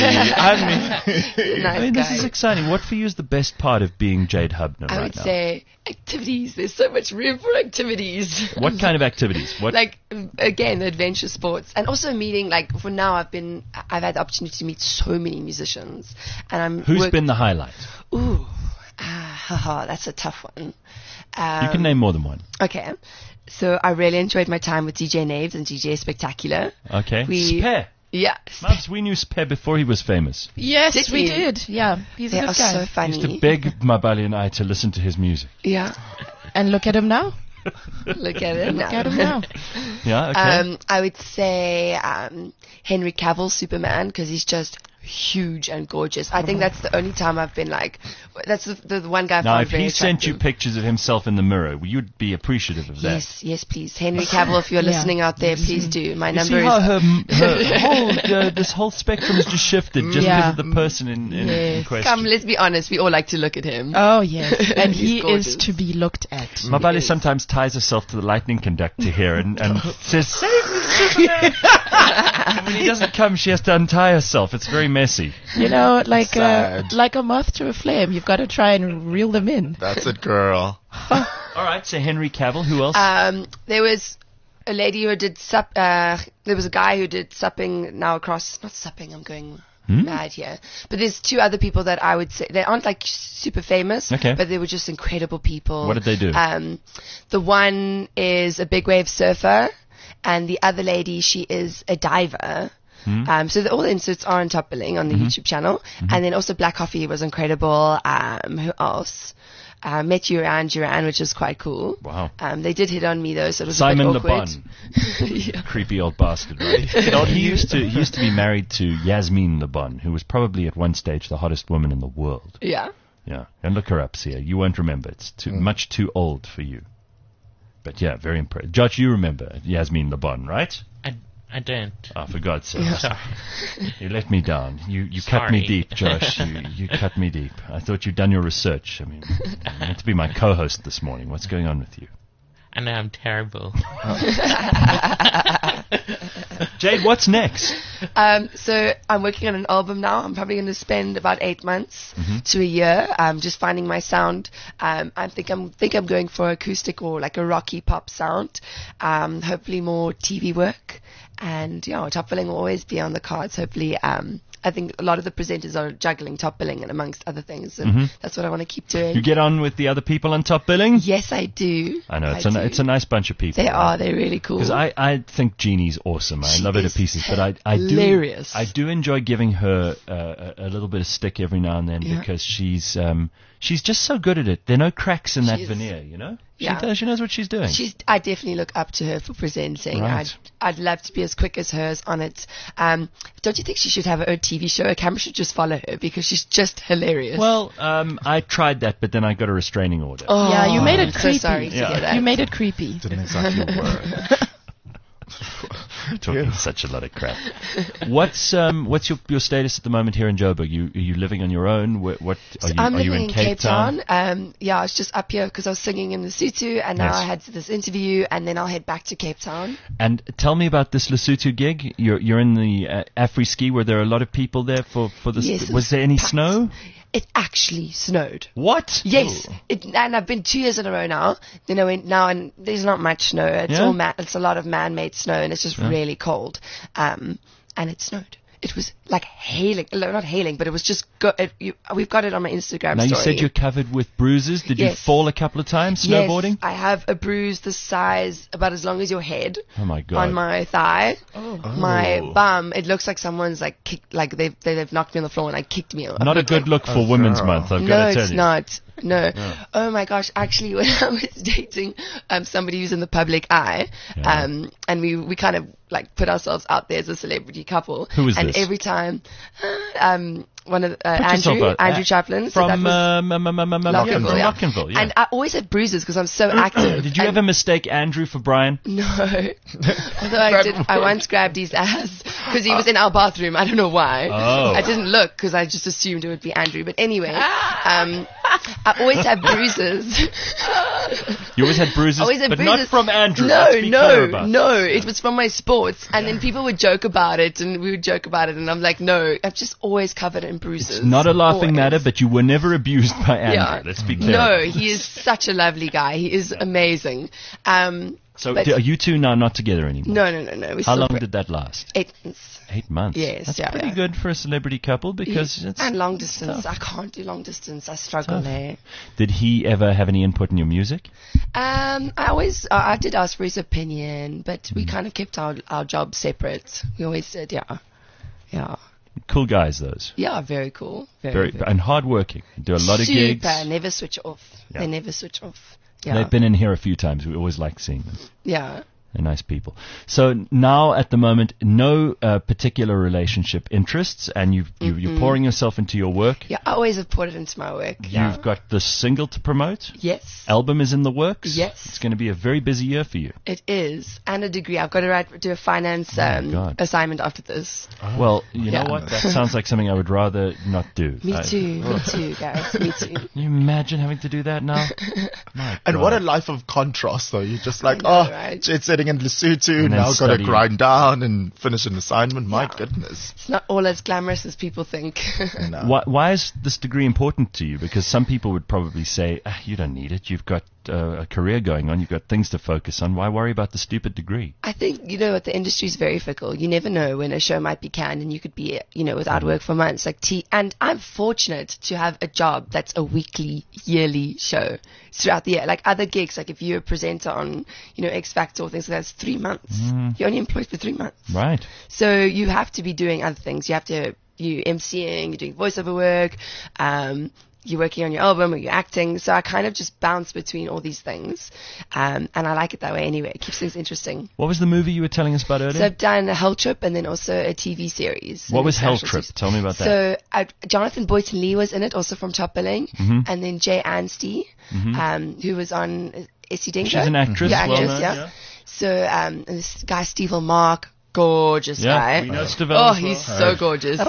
I mean, this is exciting. What for you is the best part of being Jade Hubner right now? I would say activities. There's so much room for activities. What kind of activities? Like, again, adventure sports. And also meeting, like, for now I've had the opportunity to meet so many musicians. And Who's been the highlight? Ooh, that's a tough one. You can name more than one. Okay. So I really enjoyed my time with DJ Naves and DJ Spectacular. Okay. Spare. Yeah. Mabs, we knew Spare before he was famous. Yes, we did. Yeah, he's a They good are guy. so funny. He used to beg Mabali and I to listen to his music. Yeah. And look at him now. Look at him Look at him now. Yeah, okay. I would say Henry Cavill, Superman, because he's just huge and gorgeous. I think that's the only time I've been like, that's the one guy I Now, found if very he sent you attractive. pictures of himself in the mirror, you'd be appreciative of that. Yes, please. Henry Cavill, if you're listening out there, please do. My You number see how is... her whole, this whole spectrum has just shifted just because of the person in question. Come, let's be honest. We all like to look at him. Oh, yes. And He's he gorgeous. is to be looked at. Mabali sometimes ties herself to the lightning conductor here and says, "Save me, Superman!" And when he doesn't come, she has to untie herself. It's very messy. You know, like Sad. a moth to a flame. You've got to try and reel them in. That's it, girl. All right, so Henry Cavill. Who else? There was a lady who did there was a guy who did supping now across, not supping, I'm going mad here. But there's two other people that I would say, they aren't like super famous, Okay. but they were just incredible people. What did they do? The one is a big wave surfer, and the other lady, she is a diver. So all the inserts are on Top Billing on the YouTube channel. And then also Black Coffee was incredible. Who else? Met Duran, which was quite cool. Wow. They did hit on me though, so it was Simon a bit awkward. LeBon. Creepy old bastard, right? He used to be married to Yasmin LeBon, who was probably at one stage the hottest woman in the world. Yeah. Yeah. And look her up, Sia. You won't remember. It's much too old for you. But yeah, very impressive. Josh, you remember Yasmin LeBon, right? I don't. Oh, for God's sake. Sorry. You let me down. You cut me Sorry. deep, Josh. You cut me deep. I thought you'd done your research. I mean, you're meant to be my co-host this morning. What's going on with you? I know I'm terrible. Jade, what's next? So I'm working on an album now. I'm probably going to spend about 8 months to a year just finding my sound. I think I'm going for acoustic or like a rocky pop sound. Hopefully more TV work. And Top Billing will always be on the cards. Hopefully, I think a lot of the presenters are juggling Top Billing and amongst other things, and that's what I want to keep doing. You get on with the other people on Top Billing? Yes, I do. I know, it's a nice bunch of people. They are. They're really cool. Because I think Jeannie's awesome. I love her to is pieces. But I hilarious. I do enjoy giving her a little bit of stick every now and then because she's just so good at it. There are no cracks in that veneer, you know? She knows what she's doing. I definitely look up to her for presenting. Right. I'd love to be as quick as hers on it. Don't you think she should have her own TV show? A camera should just follow her because she's just hilarious. Well, I tried that, but then I got a restraining order. Oh, Yeah, you made it I'm so creepy. sorry to hear that. You made it creepy. Didn't exactly work. Talking such a lot of crap. What's your status at the moment here in Joburg? Are you living on your own? I'm are you living in Cape Town? I was just up here because I was singing in Lesotho, and now Yes. I had this interview, and then I'll head back to Cape Town. And tell me about this Lesotho gig. You're in the Afri-Ski. Were there a lot of people there for this? Yes, it was there any packed. snow? It actually snowed. What? Yes, Oh. and I've been 2 years in a row now. And there's not much snow. It's Yeah? all it's a lot of man-made snow, and it's just really cold. And it snowed. It was like hailing, not hailing, but it was just we've got it on my Instagram Now story. you said you're covered with bruises. Did you Yes. fall a couple of times snowboarding? Yes, I have a bruise the size about as long as your head Oh my God. on my thigh. Oh. My bum. It looks like someone's like kicked, like they've knocked me on the floor and kicked me. Not a good look for Women's Month. I've got No, to tell it's you. not. No. Oh my gosh! Actually, when I was dating somebody who's in the public eye, and we kind of like put ourselves out there as a celebrity couple. Who was and this? every time, one of the, yourself Andrew out. Chaplin. So From that was Lockenville. yeah. Lockenville, yeah. And I always had bruises because I'm so active. Did you And- ever mistake Andrew for Brian? No. Although I once grabbed his ass because he was in our bathroom. I don't know why. Oh. I didn't look because I just assumed it would be Andrew. But anyway, I always have bruises. You always had bruises, Always had but bruises. not from Andrew. No, Let's be clear about no. It was from my sports. And then people would joke about it and we would joke about it. And I'm like, no, I'm just always covered in bruises. It's not a laughing Always. matter, but you were never abused by Andrew. Yeah. Let's be clear. No, he is such a lovely guy. He is amazing. So but- are you two now not together anymore? No. We're How still long fri- did that last? 8 months. 8 months. Yes, That's yeah, pretty yeah. good for a celebrity couple because it's And long distance. tough. I can't do long distance. I struggle there. Did he ever have any input in your music? I did ask for his opinion, but Mm. we kind of kept our jobs separate. We always did, yeah. Cool guys, those. Yeah, very cool. Very and hardworking. Do a lot of Super, gigs. never switch off. Yeah. They never switch off. Yeah. They've been in here a few times. We always like seeing them. Yeah. They're nice people. So now, at the moment, no particular relationship interests, and you're pouring yourself into your work. Yeah, I always have put it into my work. Yeah. You've got the single to promote. Yes, Album is in the works. Yes. It's going to be a very busy year for you. it is. And a degree. I've got to do a finance God. assignment after this. Well, you Yeah. know what? That sounds like something I would rather not do. Me too, Gareth. Me too. Can you imagine having to do that now? My And God. what a life of contrast, though. You're just like, I know, right? jet setting in Lesotho, And then now got to studying. grind down and finish an assignment. My Yeah. goodness. It's not all as glamorous as people think. No. Why is this degree important to you? Because some people would probably say, you don't need it. You've got a career going on. You've got things to focus on. Why worry about the stupid degree? I think, what the industry is very fickle. You never know when a show might be canned and you could be, without work for months. And I'm fortunate to have a job that's a weekly, yearly show throughout the year. Like other gigs, like if you're a presenter on, X Factor or things like that, it's 3 months. You're only employed for 3 months. Right. So you have to be doing other things. You're emceeing, you're doing voiceover work, you're working on your album or you're acting. So I kind of just bounce between all these things. And I like it that way anyway. It keeps things interesting. What was the movie you were telling us about earlier? So I've done a Hell Trip and then also a TV series. What was Hell International Trip? series. Tell me about that. So Jonathan Boyton Lee was in it, also from Top Billing. Mm-hmm. And then Jay Anstey, who was on Essie Dingo. She's an actress, Yeah, well actress, known, yeah. So and this guy, Steve Mark, gorgeous guy. we know Steve Oh, as well. he's so gorgeous.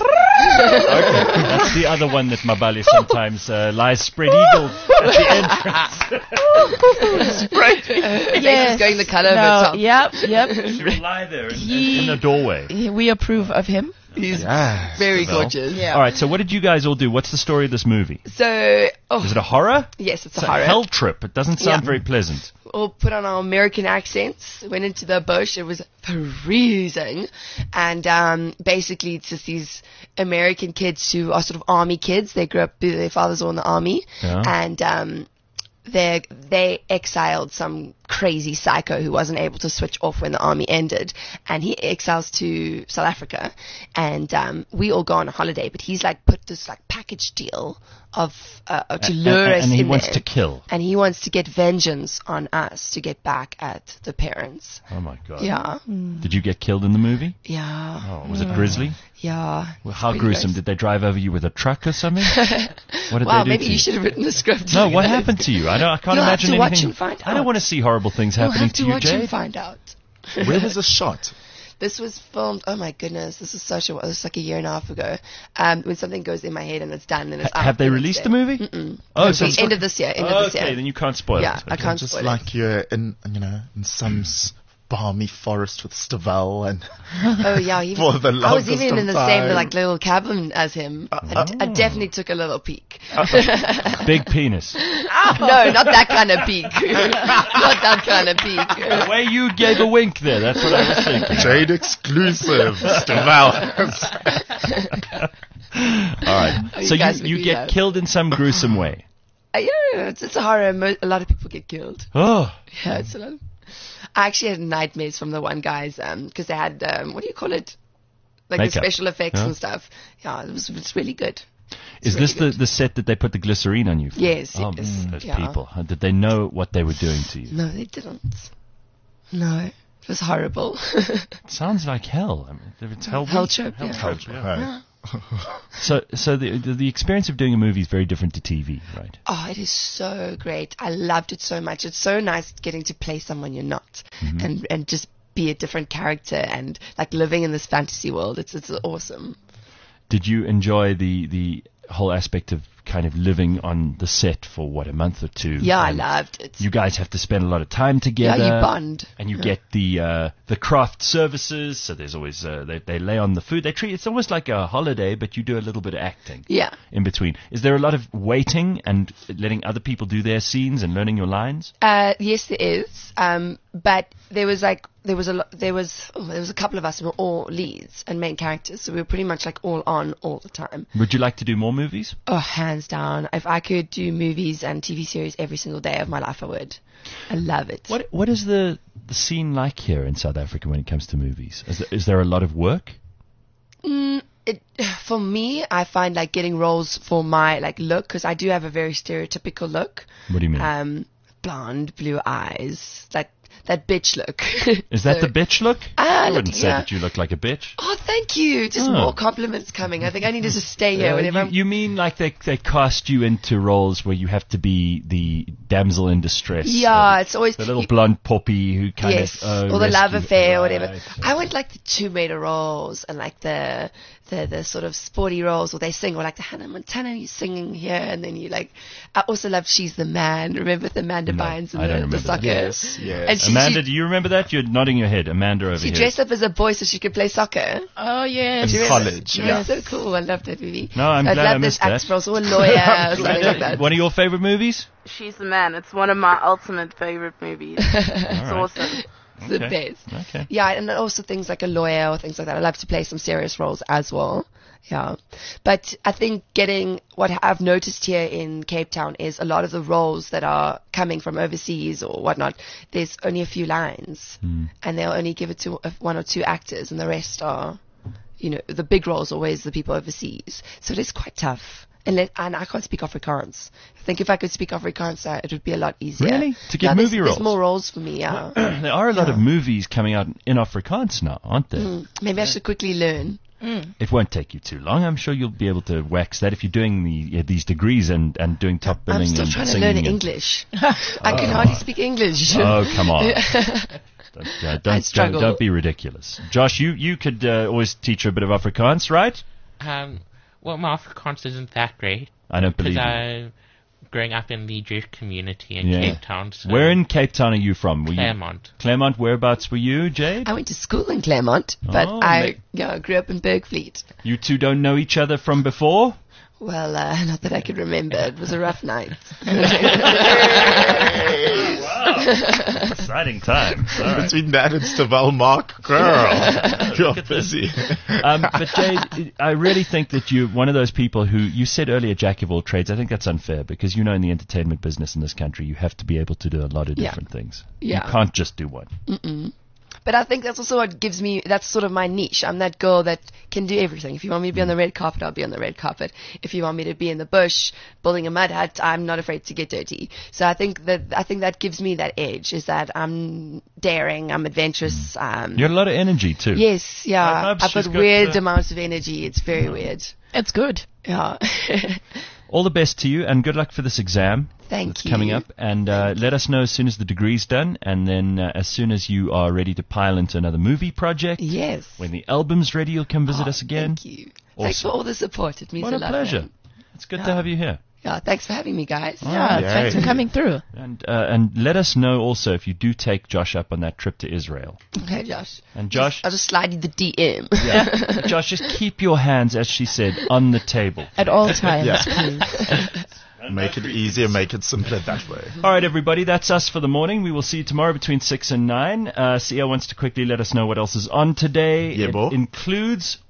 That's the other one that Mabali sometimes lies spread eagle at the entrance. Yeah, he's going the color of No, the top. yep. She would lie there in the doorway. We approve of him. He's Yeah. very Well. gorgeous. Yeah. All right, so what did you guys all do? What's the story of this movie? So, Is it a horror? yes, it's It's a horror. Hell Trip. It doesn't sound Yeah. very pleasant. All put on our American accents, went into the bush. It was freezing. And basically, it's just these American kids who are sort of army kids. They grew up, their fathers were in the army. Yeah. And they exiled some crazy psycho who wasn't able to switch off when the army ended. And he exiles to South Africa. And we all go on a holiday. But he's like put this like package deal of to lure us and he in wants there. to kill. And he wants to get vengeance on us to get back at the parents. Oh my God. Yeah. Did you get killed in the movie? Yeah. Oh, was it grisly? Yeah. Well, how Pretty gruesome? gross. Did they drive over you with a truck or something? What did Wow, they do maybe to you you? should have written the script. No, what happened to you? I can't You'll have imagine to watch anything. and find I don't out. want to see horrible things You'll happening have to you, watch and Jade. find out. Where was this shot? This was filmed, oh my goodness, this is such a, it was like a year and a half ago. When something goes in my head and it's done and it's out. Have they the released next the day. movie? Mm-mm. Oh, It'll be end of this year, end of this year. Okay, then you can't spoil Yeah, it. I can't Just spoil like you're in some balmy forest with Stavel and it. Oh yeah, he for the I was longest even of in the same time. like little cabin as him. I definitely took a little peek. Big penis. No, not that kind of peek. Not that kind of peek. The way you gave a wink there, that's what I was thinking. Jade exclusive Stavel. All right. Oh, So you guys you would do get that. killed in some gruesome way. Yeah, it's a horror. A lot of people get killed. Oh. Yeah, it's a lot. I actually had nightmares from the one guys because they had what do you call it? Like Makeup. the special effects Yeah. and stuff. Yeah, it was really good. Is really this good. the set that they put the glycerine on you for? Yes, Oh, yes, those yeah. people. Did they know what they were doing to you? No, they didn't. No, it was horrible. It sounds like hell. I mean, if it's hell. Hell trip, Hell yeah. trip, yeah. Right. So the experience of doing a movie is very different to TV, right? Oh, it is so great. I loved it so much. It's so nice getting to play someone you're not and just be a different character and like living in this fantasy world. It's awesome. Did you enjoy the whole aspect of kind of living on the set for a month or two? Yeah, I And loved it. You guys have to spend a lot of time together. Yeah, you bond. And you get the craft services. So there's always they lay on the food. It's almost like a holiday, but you do a little bit of acting. Yeah. In between, is there a lot of waiting and letting other people do their scenes and learning your lines? Yes, there is. But there was a couple of us who were all leads and main characters, so we were pretty much like all on all the time. Would you like to do more movies? Oh, hands down. If I could do movies and TV series every single day of my life, I would. I love it. What is the scene like here in South Africa when it comes to movies? Is there a lot of work? For me, I find like getting roles for my like look, because I do have a very stereotypical look. What do you mean? Blonde, blue eyes, that bitch look. Is that the bitch look? I wouldn't say yeah. that you look like a bitch. Oh, thank you. Just more compliments coming. I think I need to just stay here. Whenever You mean like they cast you into roles where you have to be the damsel in distress? Yeah, it's always the little blonde poppy who kind yes, of or the love rescue- affair or Right, whatever. okay. I want like the Tomb Raider roles and like the sort of sporty roles where they sing, or like the Hannah Montana, you singing here, and then you like. I also love She's the Man. Remember with Amanda Bynes I don't and remember the soccer. Yes. And Amanda, do you remember that? You're nodding your head. Amanda over she here. dressed up as a boy so she could play soccer. Oh, yes. Do you remember? College, It yeah. was so cool. I loved that movie. No, I'm I'd glad I love missed this that. actor roles, or a lawyer or something like that. One of your favorite movies? She's the Man. It's one of my ultimate favorite movies. It's awesome. It's the best. Okay. Yeah, and also things like a lawyer or things like that. I love to play some serious roles as well. Yeah. But I think what I've noticed here in Cape Town is a lot of the roles that are coming from overseas or whatnot, there's only a few lines. And they'll only give it to one or two actors, and the rest are, the big roles are always the people overseas. So it is quite tough. And I can't speak Afrikaans. I think if I could speak Afrikaans, it would be a lot easier. Really? To get movie roles? There's more roles for me, yeah. There are a lot of movies coming out in Afrikaans now, aren't there? Maybe I should quickly learn. It won't take you too long. I'm sure you'll be able to wax that if you're doing these degrees and doing top billing. I'm still and trying to singing learn and- English. I can hardly speak English. Oh, come on. I struggle. Don't be ridiculous. Josh, you could always teach her a bit of Afrikaans, right? Well, my Afrikaans isn't that great. I don't believe you. I'm growing up in the Jewish community in Yeah. Cape Town. So Where in Cape Town are you from? Claremont. Claremont, whereabouts were you, Jade? I went to school in Claremont, but Oh, I grew up in Bergfleet. You two don't know each other from before? Well, not that I could remember. It was a rough night. Exciting time. All right. Between that and Stavel Mark, girl, you're busy. But Jade, I really think that you're one of those people who, you said earlier, jack of all trades. I think that's unfair because in the entertainment business in this country, you have to be able to do a lot of different things. Yeah. You can't just do one. But I think that's also what gives me, that's sort of my niche. I'm that girl that can do everything. If you want me to be on the red carpet, I'll be on the red carpet. If you want me to be in the bush building a mud hut, I'm not afraid to get dirty. So I think that gives me that edge, is that I'm daring, I'm adventurous. You had a lot of energy too. Yes, yeah. Babs, I've she's got got, weird amounts of energy. It's very weird. It's good. Yeah. All the best to you and good luck for this exam. Thank that's you. coming up. And let us know as soon as the degree's done, and then as soon as you are ready to pile into another movie project. Yes. When the album's ready, you'll come visit us again. Thank you. Thanks for all the support. It means What a a lot. pleasure. man. It's good to have you here. Yeah, thanks for having me, guys. Yeah, thanks for coming through. And let us know also if you do take Josh up on that trip to Israel. Okay, Josh. And Josh, I'll just slide you the DM. yeah. But Josh, just keep your hands, as she said, on the table. At all times, Yeah. please. Make it easier, make it simpler that way. All right, everybody, that's us for the morning. We will see you tomorrow between 6 and 9. Sia wants to quickly let us know what else is on today. Yeah, it bo. includes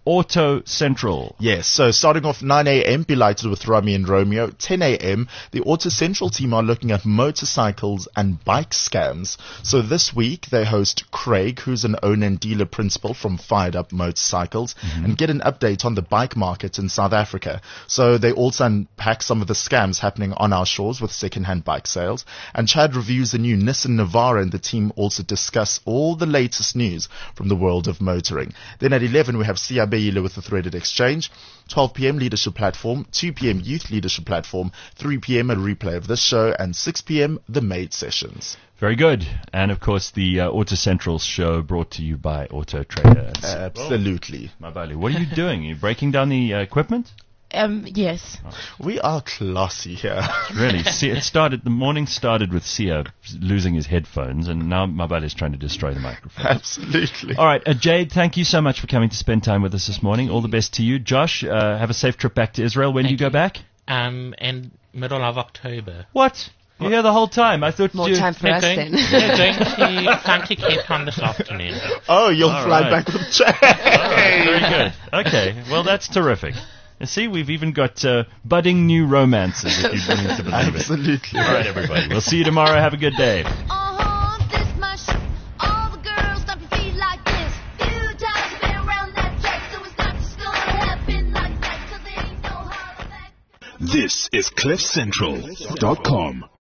Auto Central. Yes, so starting off 9 a.m., Be Lighted with Rami and Romeo. 10 a.m., the Auto Central team are looking at motorcycles and bike scams. So this week, they host Craig, who's an owner and dealer principal from Fired Up Motorcycles, and get an update on the bike market in South Africa. So they also unpack some of the scams happening on our shores with second-hand bike sales. And Chad reviews the new Nissan Navara, and the team also discuss all the latest news from the world of motoring. Then at 11, we have Sia Beile with the Threaded Exchange. 12 p.m. Leadership Platform, 2 p.m. Youth Leadership Platform, 3 p.m. a replay of this show, and 6 p.m. the Maid Sessions. Very good. And, of course, the Auto Central show brought to you by Auto Trader. Absolutely. Mabali, what are you doing? Are you breaking down the equipment? Yes. We are classy here. Really. See, the morning started with Sia losing his headphones, and now Mabali is trying to destroy the microphone. Absolutely. All right, Jade, thank you so much for coming to spend time with us this morning. All the best to you. Josh, have a safe trip back to Israel. When do you go back? In middle of October. What? You're here the whole time. I thought More time for us then. Going to Cape Town this afternoon. Oh, you'll fly back with Chad. Very good. Okay, well, that's terrific. You see, we've even got budding new romances, if you need to believe it. Absolutely. All right, everybody. We'll see you tomorrow. Have a good day. This is CliffCentral.com.